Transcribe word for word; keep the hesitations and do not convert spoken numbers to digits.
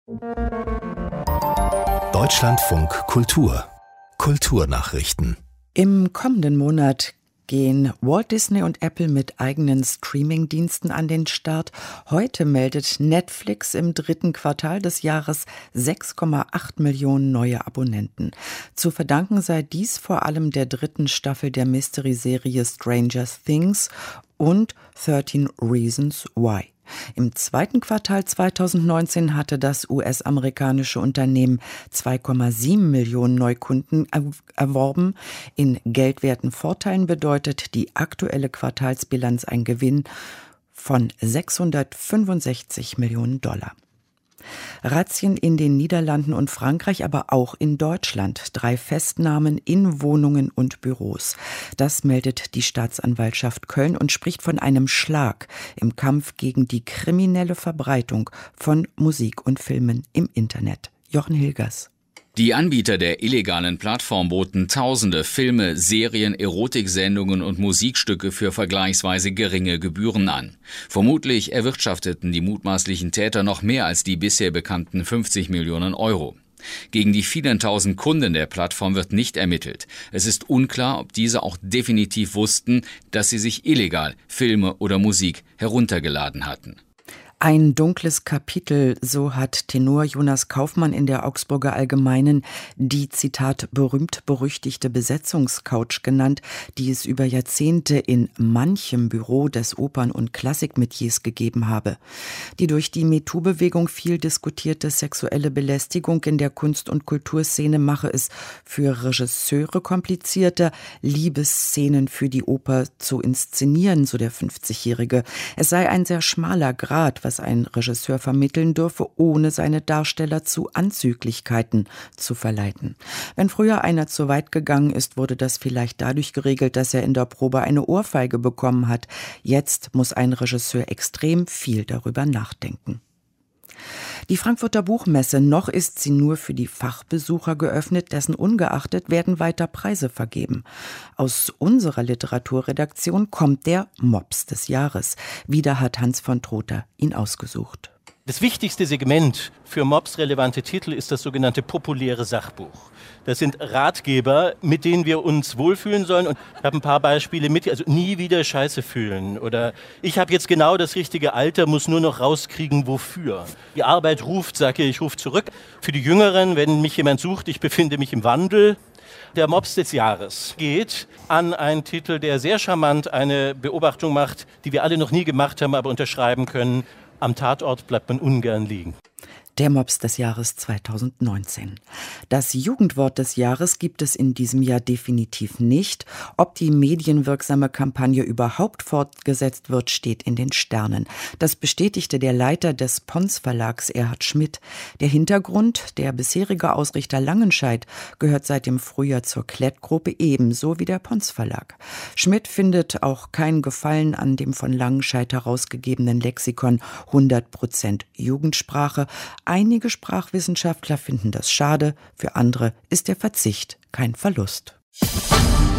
Deutschlandfunk Kultur Kulturnachrichten. Im kommenden Monat gehen Walt Disney und Apple mit eigenen Streaming-Diensten an den Start. Heute meldet Netflix im dritten Quartal des Jahres sechs Komma acht Millionen neue Abonnenten. Zu verdanken sei dies vor allem der dritten Staffel der Mystery-Serie Stranger Things und thirteen Reasons Why. Im zweiten Quartal zweitausendneunzehn hatte das U S-amerikanische Unternehmen zwei Komma sieben Millionen Neukunden erworben. In geldwerten Vorteilen bedeutet die aktuelle Quartalsbilanz ein Gewinn von sechshundertfünfundsechzig Millionen Dollar. Razzien in den Niederlanden und Frankreich, aber auch in Deutschland. Drei Festnahmen in Wohnungen und Büros. Das meldet die Staatsanwaltschaft Köln und spricht von einem Schlag im Kampf gegen die kriminelle Verbreitung von Musik und Filmen im Internet. Jochen Hilgers. Die Anbieter der illegalen Plattform boten tausende Filme, Serien, Erotiksendungen und Musikstücke für vergleichsweise geringe Gebühren an. Vermutlich erwirtschafteten die mutmaßlichen Täter noch mehr als die bisher bekannten fünfzig Millionen Euro. Gegen die vielen tausend Kunden der Plattform wird nicht ermittelt. Es ist unklar, ob diese auch definitiv wussten, dass sie sich illegal Filme oder Musik heruntergeladen hatten. Ein dunkles Kapitel, so hat Tenor Jonas Kaufmann in der Augsburger Allgemeinen die, Zitat, berühmt-berüchtigte Besetzungscouch genannt, die es über Jahrzehnte in manchem Büro des Opern- und Klassikmetiers gegeben habe. Die durch die MeToo-Bewegung viel diskutierte sexuelle Belästigung in der Kunst- und Kulturszene mache es für Regisseure komplizierter, Liebesszenen für die Oper zu inszenieren, so der fünfzigjährige. Es sei ein sehr schmaler Grat, was ein Regisseur vermitteln dürfe, ohne seine Darsteller zu Anzüglichkeiten zu verleiten. Wenn früher einer zu weit gegangen ist, wurde das vielleicht dadurch geregelt, dass er in der Probe eine Ohrfeige bekommen hat. Jetzt muss ein Regisseur extrem viel darüber nachdenken. Die Frankfurter Buchmesse, noch ist sie nur für die Fachbesucher geöffnet, dessen ungeachtet werden weiter Preise vergeben. Aus unserer Literaturredaktion kommt der Mops des Jahres. Wieder hat Hans von Trotha ihn ausgesucht. Das wichtigste Segment für Mops-relevante Titel ist das sogenannte populäre Sachbuch. Das sind Ratgeber, mit denen wir uns wohlfühlen sollen. Und ich habe ein paar Beispiele mit, also nie wieder Scheiße fühlen. Oder ich habe jetzt genau das richtige Alter, muss nur noch rauskriegen, wofür. Die Arbeit ruft, sage ich, ich rufe zurück. Für die Jüngeren, wenn mich jemand sucht, ich befinde mich im Wandel. Der Mops des Jahres geht an einen Titel, der sehr charmant eine Beobachtung macht, die wir alle noch nie gemacht haben, aber unterschreiben können. Am Tatort bleibt man ungern liegen. Der Mops des Jahres zweitausendneunzehn. Das Jugendwort des Jahres gibt es in diesem Jahr definitiv nicht. Ob die medienwirksame Kampagne überhaupt fortgesetzt wird, steht in den Sternen. Das bestätigte der Leiter des Pons Verlags, Erhard Schmidt. Der Hintergrund, der bisherige Ausrichter Langenscheidt, gehört seit dem Frühjahr zur Klett-Gruppe, ebenso wie der Pons Verlag. Schmidt findet auch kein Gefallen an dem von Langenscheidt herausgegebenen Lexikon hundert Prozent Jugendsprache. Einige Sprachwissenschaftler finden das schade, für andere ist der Verzicht kein Verlust.